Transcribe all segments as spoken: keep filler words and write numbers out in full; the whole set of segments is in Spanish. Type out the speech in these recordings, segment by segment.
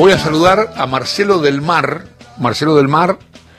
Voy a saludar a Marcelo Del Mar. Marcelo Del Mar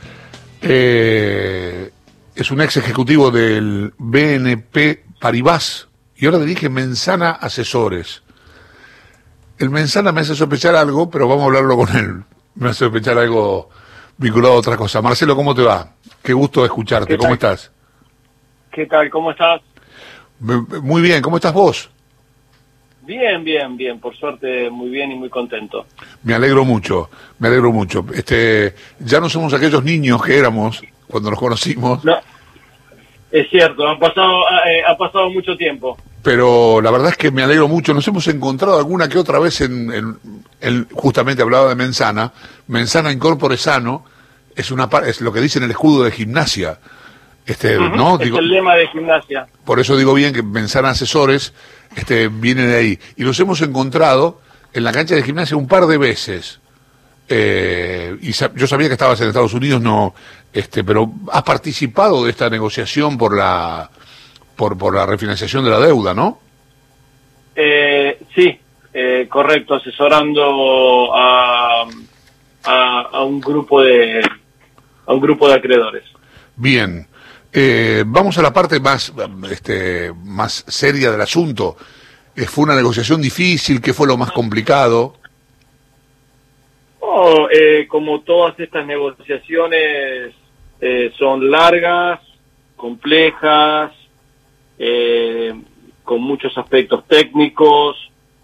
eh, es un ex ejecutivo del B N P Paribas y ahora dirige Menzana Asesores. El Menzana me hace sospechar algo, pero vamos a hablarlo con él. Me hace sospechar algo vinculado a otra cosa. Marcelo, ¿cómo te va? Qué gusto escucharte. ¿Cómo estás? ¿Qué tal? ¿Cómo estás? Muy bien. ¿Cómo estás vos? Bien, bien, bien. Por suerte, muy bien y muy contento. Me alegro mucho, me alegro mucho. Este, ya no somos aquellos niños que éramos cuando nos conocimos. No, es cierto, ha pasado, eh, ha pasado mucho tiempo. Pero la verdad es que me alegro mucho. Nos hemos encontrado alguna que otra vez en, en, en justamente hablaba de Menzana. Menzana Incorpore Sano es una es lo que dice en el escudo de Gimnasia. Este, Uh-huh. ¿no? Es Digo, el lema de Gimnasia. Por eso digo bien que Menzana Asesores este, viene de ahí. Y nos hemos encontrado en la cancha de Gimnasia un par de veces. Eh, y sa- yo sabía que estabas en Estados Unidos, no, este, pero has participado de esta negociación por la por, por la refinanciación de la deuda, ¿no? Eh, sí, eh, correcto, asesorando a, a, a un grupo de a un grupo de acreedores. Bien. Eh, vamos a la parte más, este, más seria del asunto. Eh, ¿Fue una negociación difícil? ¿Qué fue lo más complicado? Oh, eh, como todas estas negociaciones eh, son largas, complejas, eh, con muchos aspectos técnicos,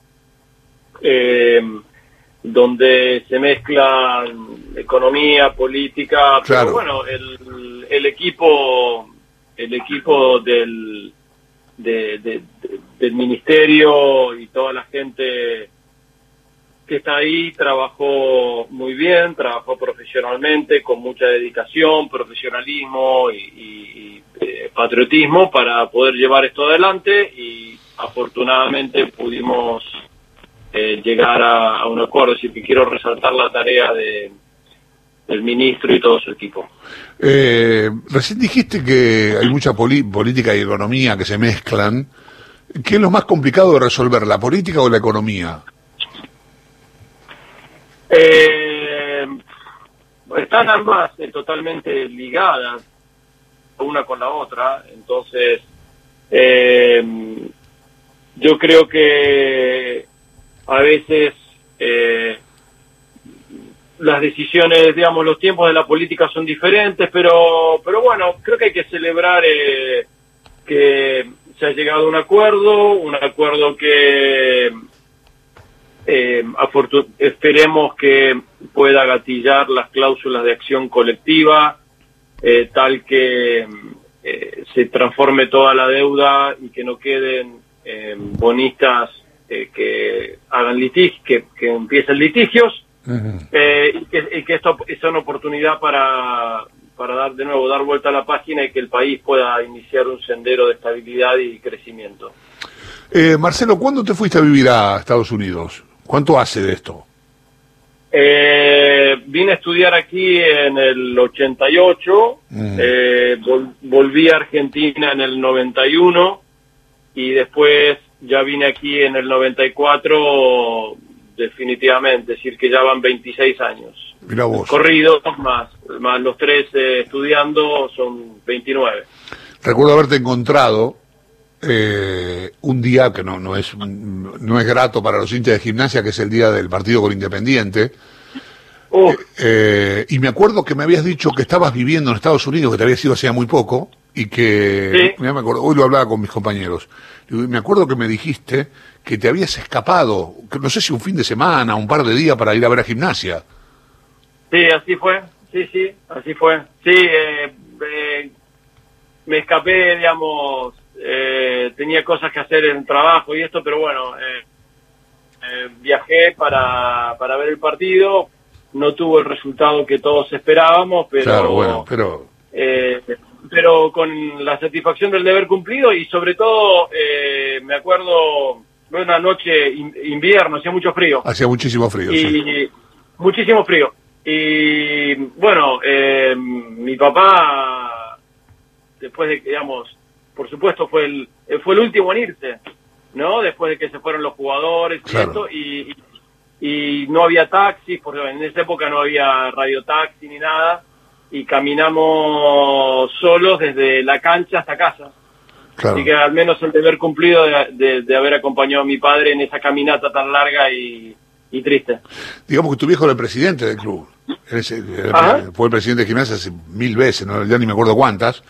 eh, donde se mezclan economía, política, Claro. pero bueno, el, el equipo, el equipo del, de, de- de- del ministerio y toda la gente que está ahí trabajó muy bien, trabajó profesionalmente, con mucha dedicación, profesionalismo y, y- y, eh, patriotismo para poder llevar esto adelante y afortunadamente pudimos eh, llegar a, a un acuerdo. Así que quiero resaltar la tarea de, del ministro y todo su equipo. Eh, recién dijiste que hay mucha poli- política y economía que se mezclan. ¿Qué es lo más complicado de resolver, la política o la economía? Eh, están ambas eh, totalmente ligadas una con la otra, entonces eh, yo creo que a veces eh, las decisiones, digamos, los tiempos de la política son diferentes, pero pero bueno, creo que hay que celebrar eh, que se ha llegado a un acuerdo, un acuerdo que Eh, afortun- esperemos que pueda gatillar las cláusulas de acción colectiva, eh, tal que eh, se transforme toda la deuda y que no queden eh, bonistas eh, que hagan litigios, que, que empiecen litigios, Uh-huh. eh, y que, y que esto es una oportunidad para, para dar de nuevo, dar vuelta a la página y que el país pueda iniciar un sendero de estabilidad y crecimiento. Eh, Marcelo, ¿cuándo te fuiste a vivir a Estados Unidos? ¿Cuánto hace de esto? Eh, vine a estudiar aquí en el ochenta y ocho, Mm. eh, vol- volví a Argentina en el noventa y uno y después ya vine aquí en el noventa y cuatro definitivamente, es decir que ya van veintiséis años. Mirá vos. Corridos más, más los tres eh, estudiando son veintinueve. Recuerdo haberte encontrado eh, un día que no, no es no es grato para los hinchas de Gimnasia, que es el día del partido con Independiente. Uh, Eh, y me acuerdo que me habías dicho que estabas viviendo en Estados Unidos, que te habías ido hacía muy poco, y que, Sí. mirá, me acuerdo, hoy lo hablaba con mis compañeros, y me acuerdo que me dijiste que te habías escapado, que no sé si un fin de semana, un par de días para ir a ver a Gimnasia. Sí, así fue, sí, sí, así fue. Sí, eh, eh, me escapé, digamos, eh, tenía cosas que hacer en el trabajo y esto, pero bueno, eh, eh, viajé para, para ver el partido, no tuvo el resultado que todos esperábamos, pero, Claro, bueno, pero... eh, pero con la satisfacción del deber cumplido y sobre todo, eh, me acuerdo, fue una noche in- invierno, hacía mucho frío. Hacía muchísimo frío, sí. Y muchísimo frío. Y bueno, eh, mi papá, después de que, digamos, por supuesto fue el fue el último en irse, ¿no? Después de que se fueron los jugadores y Claro. esto, y, y y no había taxis, porque en esa época no había radiotaxi ni nada, y caminamos solos desde la cancha hasta casa. Claro. Así que al menos el deber cumplido de, de, de haber acompañado a mi padre en esa caminata tan larga y, y triste. Digamos que tu viejo era el presidente del club. Era, fue el presidente de Gimnasia hace mil veces, no, ya ni me acuerdo cuántas.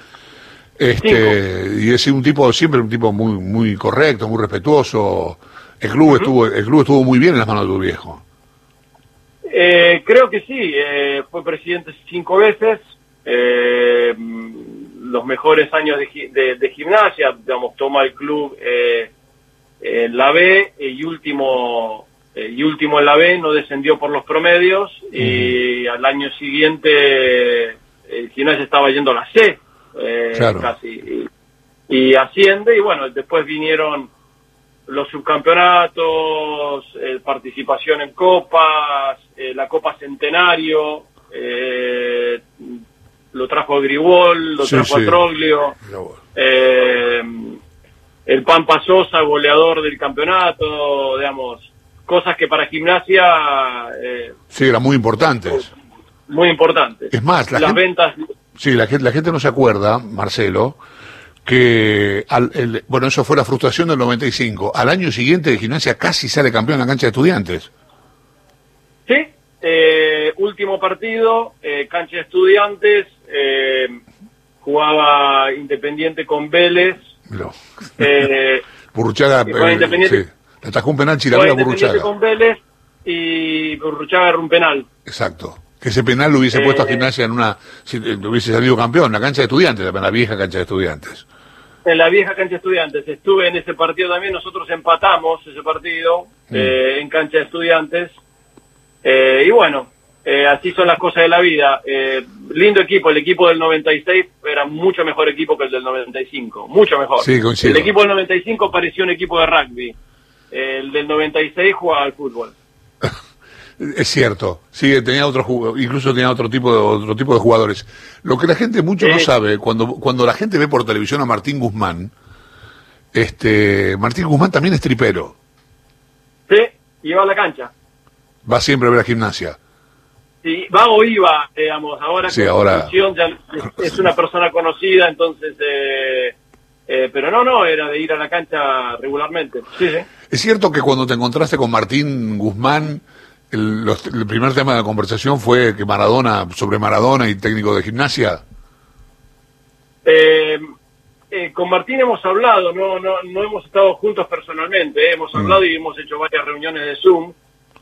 Este, y es un tipo, siempre un tipo muy muy correcto, muy respetuoso. El club uh-huh. estuvo el club estuvo muy bien en las manos de tu viejo. Eh, creo que sí, eh, fue presidente cinco veces. Eh, los mejores años de, de, de Gimnasia, digamos, toma el club eh, en la B eh, y último eh, y último en la B, no descendió por los promedios uh-huh. y al año siguiente el Gimnasia estaba yendo a la C, eh, claro. casi, y, y asciende, y bueno, después vinieron los subcampeonatos, eh, participación en copas, eh, la Copa Centenario, eh, lo trajo Gribol, lo sí, trajo sí. a Troglio, eh, el Pampa Sosa, goleador del campeonato, digamos, cosas que para Gimnasia... Eh, sí, eran muy importantes. Muy importantes. Es más, la las gente, ventas... Sí, la gente, la gente no se acuerda, Marcelo, que, al, el, bueno, eso fue la frustración del noventa y cinco. Al año siguiente de Gimnasia casi sale campeón en la cancha de Estudiantes. Sí, eh, último partido, eh, cancha de Estudiantes, eh, jugaba Independiente con Vélez. No. Eh, Burruchaga, eh, sí, le atajó un penal Chilavera a Burruchaga. con Vélez y Burruchaga agarró un penal. Exacto. Que ese penal lo hubiese eh, puesto a Gimnasia en una, si hubiese salido campeón, en la cancha de Estudiantes, en la vieja cancha de Estudiantes. En la vieja cancha de Estudiantes. Estuve en ese partido también, nosotros empatamos ese partido mm. eh, en cancha de Estudiantes. Eh, y bueno, eh, así son las cosas de la vida. Eh, lindo equipo, el equipo del noventa y seis era mucho mejor equipo que el del noventa y cinco, mucho mejor. Sí, coincido. El equipo del noventa y cinco parecía un equipo de rugby, eh, el del noventa y seis jugaba al fútbol. Es cierto, sí, tenía otro, incluso tenía otro tipo de otro tipo de jugadores. Lo que la gente mucho eh, no sabe, cuando cuando la gente ve por televisión a Martín Guzmán, este Martín Guzmán también es tripero. Sí, iba a la cancha. Va siempre a ver a Gimnasia. Sí, va o iba, digamos, ahora sí, con ahora ya es, es una persona conocida, entonces, eh, eh, pero no, no, era de ir a la cancha regularmente. Sí, sí. Es cierto que cuando te encontraste con Martín Guzmán, el, los, el primer tema de la conversación fue que Maradona, sobre Maradona y técnico de Gimnasia. Eh, eh, con Martín hemos hablado, no, no, no hemos estado juntos personalmente, eh, hemos hablado mm. y hemos hecho varias reuniones de Zoom.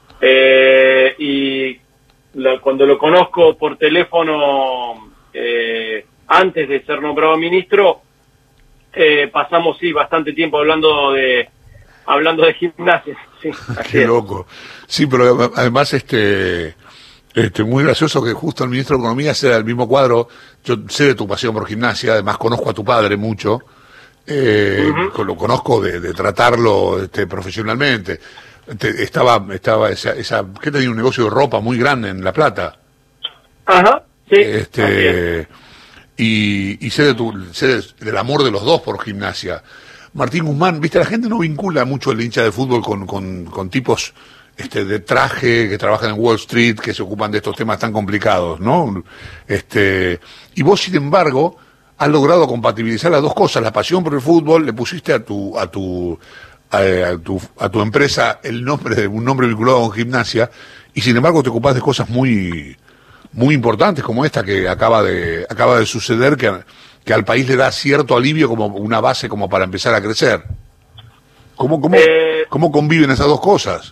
Eh, y la, cuando lo conozco por teléfono eh, antes de ser nombrado ministro, eh, pasamos sí bastante tiempo hablando de hablando de Gimnasia. Sí, qué es. Loco. Sí, pero además este este muy gracioso que justo el ministro de Economía sea el mismo cuadro. Yo sé de tu pasión por Gimnasia, además conozco a tu padre mucho, eh, uh-huh. lo conozco de, de tratarlo este, profesionalmente. Estaba, estaba esa, esa, que tenía un negocio de ropa muy grande en La Plata. Ajá, sí. Este, y, y sé de tu, sé de, del amor de los dos por Gimnasia. Martín Guzmán, viste, la gente no vincula mucho el hincha de fútbol con, con, con tipos, este, de traje, que trabajan en Wall Street, que se ocupan de estos temas tan complicados, ¿no? Este, y vos, sin embargo, has logrado compatibilizar las dos cosas, la pasión por el fútbol, le pusiste a tu, a tu, A, a, tu, a tu empresa el nombre de un nombre vinculado con Gimnasia, y sin embargo te ocupás de cosas muy muy importantes como esta que acaba de acaba de suceder, que, que al país le da cierto alivio como una base como para empezar a crecer. ¿Cómo, cómo, eh, ¿cómo conviven esas dos cosas?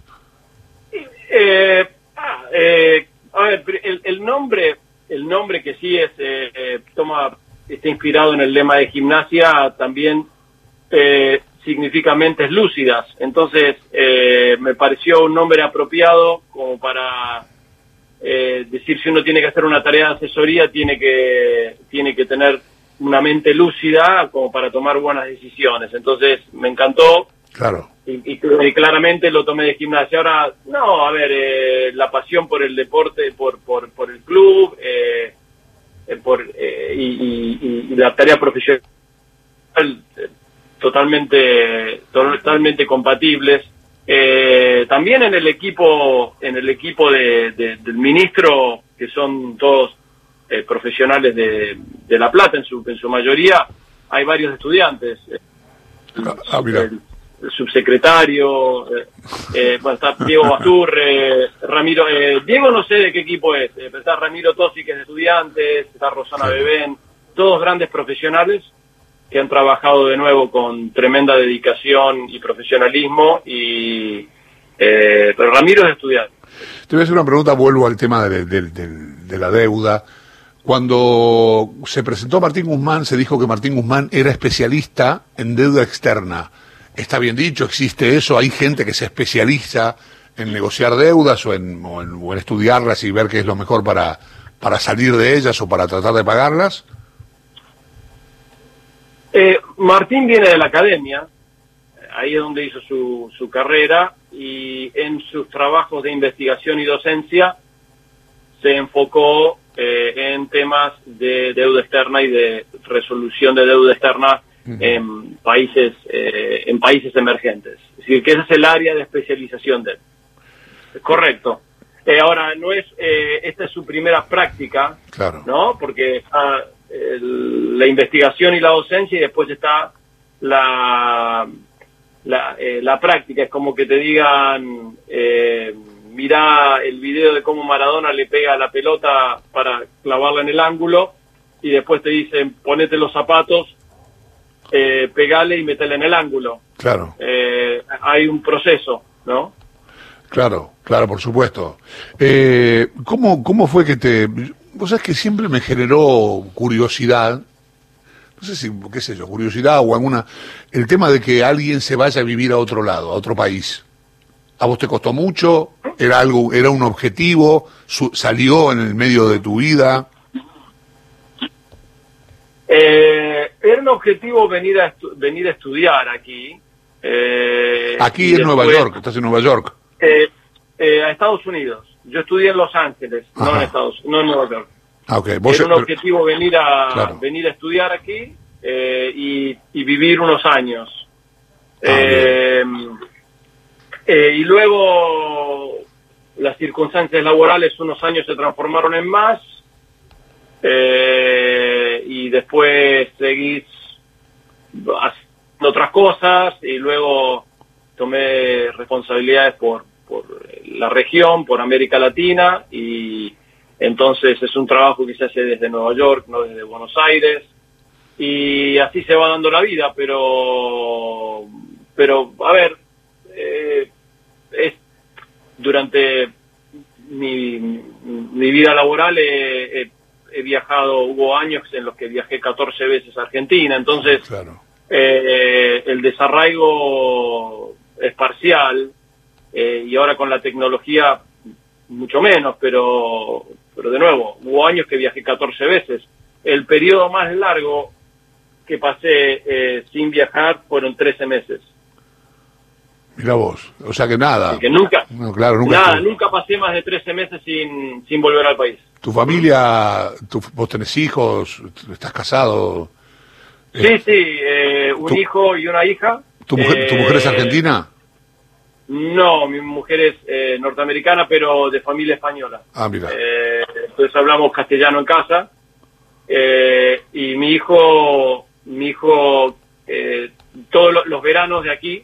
Eh, ah, eh, a ver, el, el nombre el nombre que sí es eh, eh, toma está inspirado en el lema de Gimnasia, también eh, significa mentes lúcidas, entonces eh, me pareció un nombre apropiado como para eh, decir si uno tiene que hacer una tarea de asesoría tiene que tiene que tener una mente lúcida como para tomar buenas decisiones, entonces me encantó. Claro. Y, y, y claramente lo tomé de Gimnasia. Ahora, no, a ver, eh, la pasión por el deporte, por por, por el club, eh, eh, por eh, y, y, y la tarea profesional, eh, totalmente totalmente compatibles. Eh, también en el equipo, en el equipo de, de, del ministro, que son todos eh, profesionales de, de La Plata, en su, en su mayoría, hay varios estudiantes. El, ah, mira. el, el subsecretario, eh, eh, bueno, está Diego Basturre, Ramiro, eh, Diego no sé de qué equipo es, eh, pero está Ramiro Tosi, que es de estudiantes, está Rosana sí. Bebén, todos grandes profesionales que han trabajado de nuevo con tremenda dedicación y profesionalismo, y eh, pero Ramiro es estudiante. Te voy a hacer una pregunta, vuelvo al tema de, de, de, de la deuda. Cuando se presentó Martín Guzmán, se dijo que Martín Guzmán era especialista en deuda externa. ¿Está bien dicho? ¿Existe eso? ¿Hay gente que se especializa en negociar deudas o en, o en, o en estudiarlas y ver qué es lo mejor para, para salir de ellas o para tratar de pagarlas? Eh, Martín viene de la academia, ahí es donde hizo su, su carrera, y en sus trabajos de investigación y docencia se enfocó eh, en temas de deuda externa y de resolución de deuda externa uh-huh. en países eh, en países emergentes. Es decir, que ese es el área de especialización de él. Correcto. Eh, ahora, no es eh, esta es su primera práctica, claro. ¿no? Porque está el, la investigación y la docencia, y después está la la, eh, la práctica. Es como que te digan, eh, mirá el video de cómo Maradona le pega la pelota para clavarla en el ángulo, y después te dicen, ponete los zapatos, eh, pegale y metele en el ángulo. Claro. Eh, hay un proceso, ¿no? Claro, claro, por supuesto. Eh, ¿cómo, ¿Cómo fue que te...? Vos sabés que siempre me generó curiosidad, no sé si, qué sé yo, curiosidad o alguna... El tema de que alguien se vaya a vivir a otro lado, a otro país. ¿A vos te costó mucho? ¿Era algo, era un objetivo? Su, ¿Salió en el medio de tu vida? Eh, era un objetivo venir a, estu venir a estudiar aquí. Eh, aquí en después, Nueva York, estás en Nueva York. Eh, eh, a Estados Unidos. Yo estudié en Los Ángeles, Ajá. no en Estados, no en Nueva York. Ah, okay. ¿Vos era un pero... objetivo venir a venir claro. a estudiar aquí eh, y, y vivir unos años. Ah, eh, eh, y luego las circunstancias laborales unos años se transformaron en más, eh, y después seguís haciendo otras cosas, y luego tomé responsabilidades por, por la región, por América Latina, y entonces es un trabajo que se hace desde Nueva York, no desde Buenos Aires, y así se va dando la vida, pero, pero a ver, eh, es durante mi, mi vida laboral he, he, he viajado, hubo años en los que viajé catorce veces a Argentina, entonces claro. eh, el desarraigo es parcial, eh, y ahora con la tecnología mucho menos, pero pero de nuevo, hubo años que viajé catorce veces. El periodo más largo que pasé eh, sin viajar fueron trece meses. Mira vos, o sea que nada. Así que nunca, no, claro, nunca, nada, nunca pasé más de trece meses sin, sin volver al país. ¿Tu familia, tu, vos tenés hijos, estás casado? Sí, eh, sí, eh, un tu, hijo y una hija. ¿Tu mujer, eh, ¿tu mujer es argentina? No, mi mujer es eh, norteamericana, pero de familia española. Ah, mira. Eh, entonces hablamos castellano en casa. Eh, y mi hijo, mi hijo, eh, todos los, los veranos de aquí,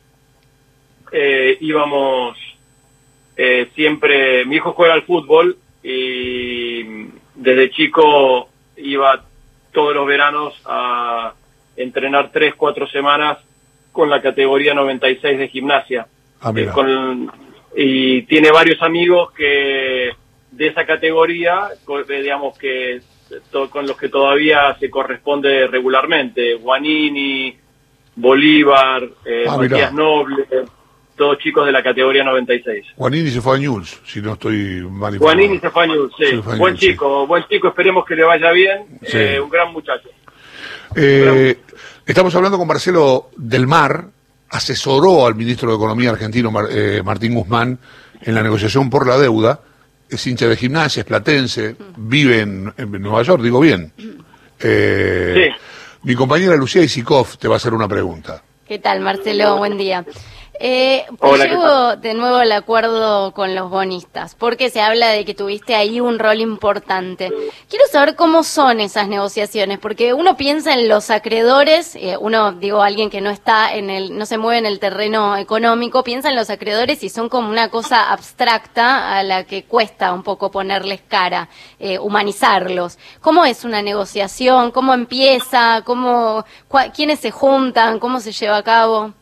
eh, íbamos eh, siempre, mi hijo juega al fútbol y desde chico iba todos los veranos a entrenar tres, cuatro semanas con la categoría noventa y seis de gimnasia. Ah, mira. Eh, con, y tiene varios amigos que de esa categoría, digamos que to, con los que todavía se corresponde regularmente. Guanini, Bolívar, eh, ah, Matías Noble, todos chicos de la categoría noventa y seis. Guanini se fue a Newell's, si no estoy mal informado. Guanini se fue a Newell's, sí. Buen Newell's, chico, sí. buen chico, esperemos que le vaya bien. Sí. Eh, un gran muchacho. Eh, un gran... Estamos hablando con Marcelo Del Mar. Asesoró al ministro de Economía argentino eh, Martín Guzmán en la negociación por la deuda. Es hincha de Gimnasia, es platense, vive en, en Nueva York, digo bien. Eh, sí. Mi compañera Lucía Isikoff te va a hacer una pregunta. ¿Qué tal, Marcelo? Buen día. Eh, pues Hola, llego de nuevo al acuerdo con los bonistas, porque se habla de que tuviste ahí un rol importante. Quiero saber cómo son esas negociaciones, porque uno piensa en los acreedores, eh, uno, digo, alguien que no está en el, no se mueve en el terreno económico, piensa en los acreedores y son como una cosa abstracta a la que cuesta un poco ponerles cara, eh, humanizarlos. ¿Cómo es una negociación? ¿Cómo empieza? ¿Cómo, cua, quiénes se juntan? ¿Cómo se lleva a cabo?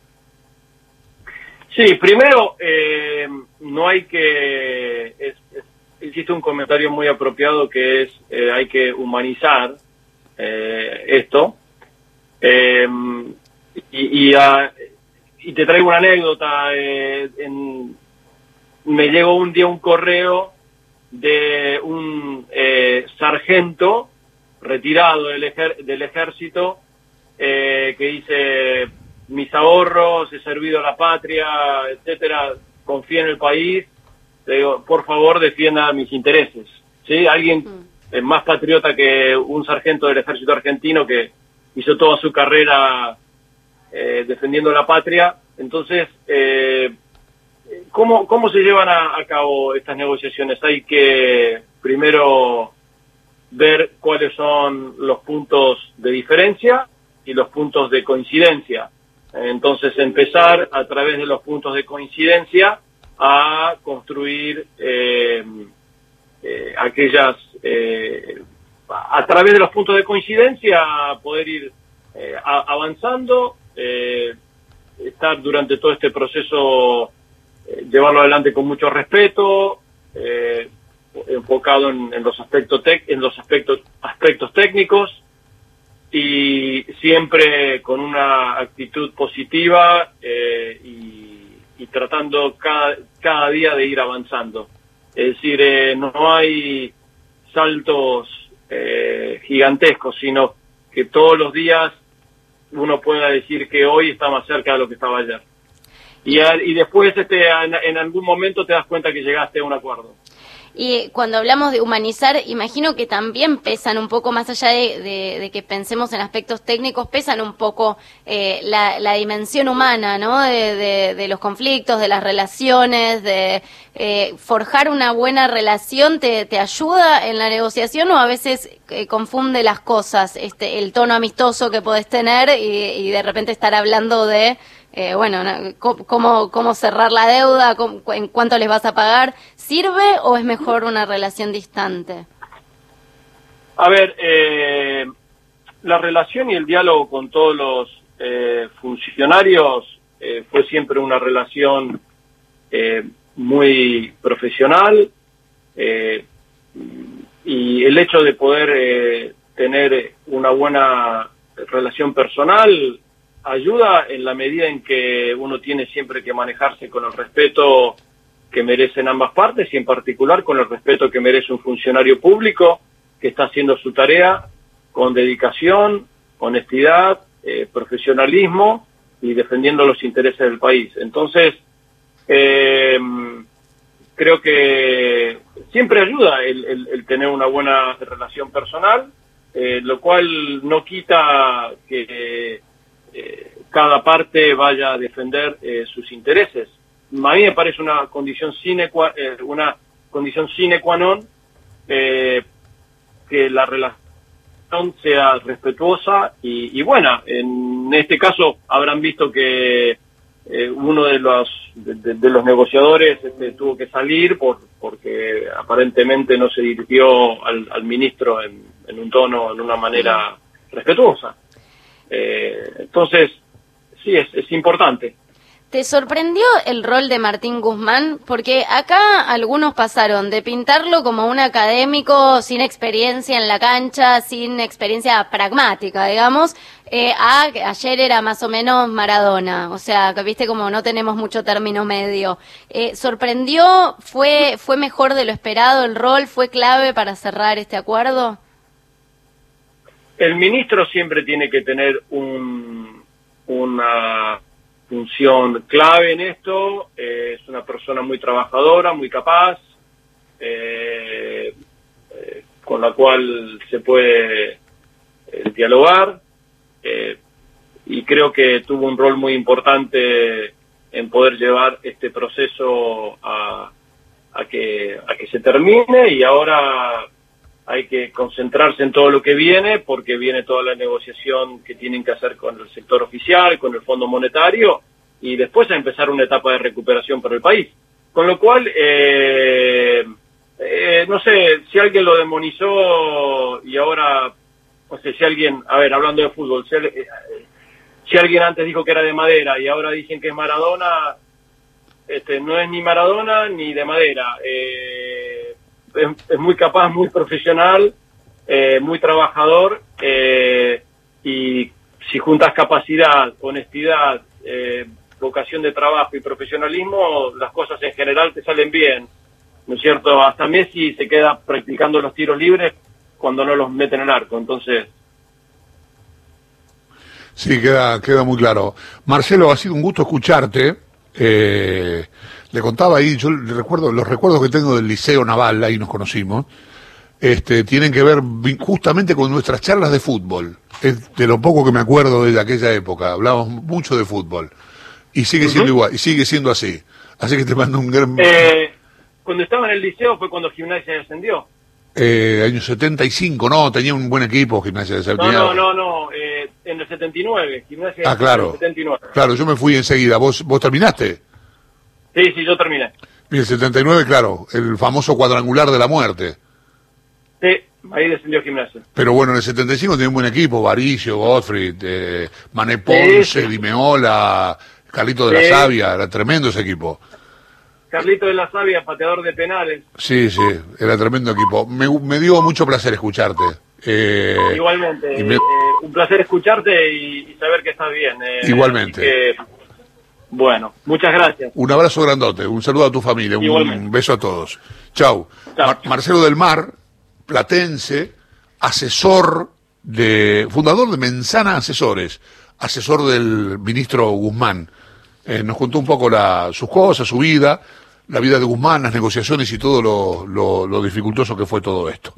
Sí, primero, eh, no hay que, es, es, existe un comentario muy apropiado que es, eh, hay que humanizar eh, esto. Eh, y, y, a, y te traigo una anécdota. Eh, en, me llegó un día un correo de un eh, sargento retirado del, ejer, del ejército eh, que dice: mis ahorros, he servido a la patria, etcétera, confío en el país, le digo, por favor, defienda mis intereses. ¿Sí? Alguien mm. más patriota que un sargento del ejército argentino que hizo toda su carrera eh, defendiendo la patria. Entonces, eh, ¿cómo, cómo se llevan a, a cabo estas negociaciones? Hay que primero ver cuáles son los puntos de diferencia y los puntos de coincidencia. Entonces, empezar a través de los puntos de coincidencia a construir eh, eh, aquellas, eh, a través de los puntos de coincidencia, poder ir eh, a, avanzando, eh, estar durante todo este proceso, eh, llevarlo adelante con mucho respeto, eh, enfocado en, en los aspectos tec, en los aspectos aspectos técnicos, y siempre con una actitud positiva eh, y, y tratando cada, cada día de ir avanzando. Es decir, eh, no hay saltos eh, gigantescos, sino que todos los días uno pueda decir que hoy está más cerca de lo que estaba ayer. Y, y después este, en, en algún momento te das cuenta que llegaste a un acuerdo. Y cuando hablamos de humanizar, imagino que también pesan un poco, más allá de, de, de que pensemos en aspectos técnicos, pesan un poco eh, la, la dimensión humana, ¿no? De, de, de los conflictos, de las relaciones, de eh, forjar una buena relación. ¿Te, te ayuda en la negociación o a veces eh, confunde las cosas, este, el tono amistoso que podés tener y, y de repente estar hablando de... Eh, bueno, ¿cómo, cómo cerrar la deuda? ¿Cómo, ¿En cuánto les vas a pagar? ¿Sirve o es mejor una relación distante? A ver, eh, la relación y el diálogo con todos los eh, funcionarios eh, fue siempre una relación eh, muy profesional, eh, y el hecho de poder eh, tener una buena relación personal ayuda en la medida en que uno tiene siempre que manejarse con el respeto que merecen ambas partes y en particular con el respeto que merece un funcionario público que está haciendo su tarea con dedicación, honestidad, eh, profesionalismo y defendiendo los intereses del país. Entonces, eh, creo que siempre ayuda el, el, el tener una buena relación personal, eh, lo cual no quita que Eh, cada parte vaya a defender eh, sus intereses. A mí me parece una condición sine qua, eh, una condición sine qua non eh, que la relación sea respetuosa y, y buena. En este caso habrán visto que eh, uno de los de, de, de los negociadores este, tuvo que salir por porque aparentemente no se dirigió al, al ministro en, en un tono, en una manera respetuosa. Eh, entonces, sí, es, es importante. ¿Te sorprendió el rol de Martín Guzmán? Porque acá algunos pasaron de pintarlo como un académico sin experiencia en la cancha, sin experiencia pragmática, digamos, eh, a ayer era más o menos Maradona, o sea, que viste como no tenemos mucho término medio. Eh, ¿Sorprendió? ¿Fue, fue mejor de lo esperado el rol? ¿Fue clave para cerrar este acuerdo? El ministro siempre tiene que tener un, una función clave en esto. Eh, es una persona muy trabajadora, muy capaz, eh, eh, con la cual se puede eh, dialogar, eh, y creo que tuvo un rol muy importante en poder llevar este proceso a, a que a que se termine, y ahora hay que concentrarse en todo lo que viene, porque viene toda la negociación que tienen que hacer con el sector oficial, con el Fondo Monetario, y después a empezar una etapa de recuperación para el país. Con lo cual, eh, eh, no sé, si alguien lo demonizó y ahora, no sé, si alguien, a ver, hablando de fútbol, si, eh, si alguien antes dijo que era de madera y ahora dicen que es Maradona, este, no es ni Maradona ni de madera. Eh, es, es muy capaz, muy profesional, eh, muy trabajador, eh, y si juntas capacidad, honestidad, eh, vocación de trabajo y profesionalismo, las cosas en general te salen bien, ¿no es cierto? Hasta Messi se queda practicando los tiros libres cuando no los meten en el arco, entonces... Sí, queda, queda muy claro. Marcelo, ha sido un gusto escucharte. Eh, le contaba ahí, yo le recuerdo, los recuerdos que tengo del Liceo Naval, ahí nos conocimos, este, tienen que ver justamente con nuestras charlas de fútbol. Es de lo poco que me acuerdo de aquella época, hablábamos mucho de fútbol. Y sigue siendo uh-huh. igual, y sigue siendo así. Así que te mando un gran... Eh, cuando estaba en el liceo fue cuando Gimnasia descendió. Eh, año setenta y cinco, no, tenía un buen equipo Gimnasia de No, no, no, no, eh, en el setenta y nueve, Gimnasia ah, claro, en el setenta y nueve. Claro, yo me fui enseguida. ¿Vos, vos terminaste? Sí, sí, yo terminé. Y el setenta y nueve, claro, el famoso cuadrangular de la muerte. Sí, ahí descendió Gimnasia. Pero bueno, en el setenta y cinco tenía un buen equipo, Varicio, Gottfried, eh, Mané Ponce, sí, sí. Di Meola, Carlito de sí. la Sabia, era tremendo ese equipo. Carlito de la Sabia, pateador de penales. Sí, sí, era tremendo equipo. Me, me dio mucho placer escucharte. Eh, Igualmente, me... eh, un placer escucharte y, y saber que estás bien. Eh, Igualmente. Que, bueno, muchas gracias. Un abrazo grandote, un saludo a tu familia, un, un beso a todos. Chau. Chau. Mar Marcelo del Mar, platense, asesor de, fundador de Menzana Asesores, asesor del ministro Guzmán. Eh, nos contó un poco la, sus cosas, su vida, la vida de Guzmán, las negociaciones y todo lo, lo, lo dificultoso que fue todo esto.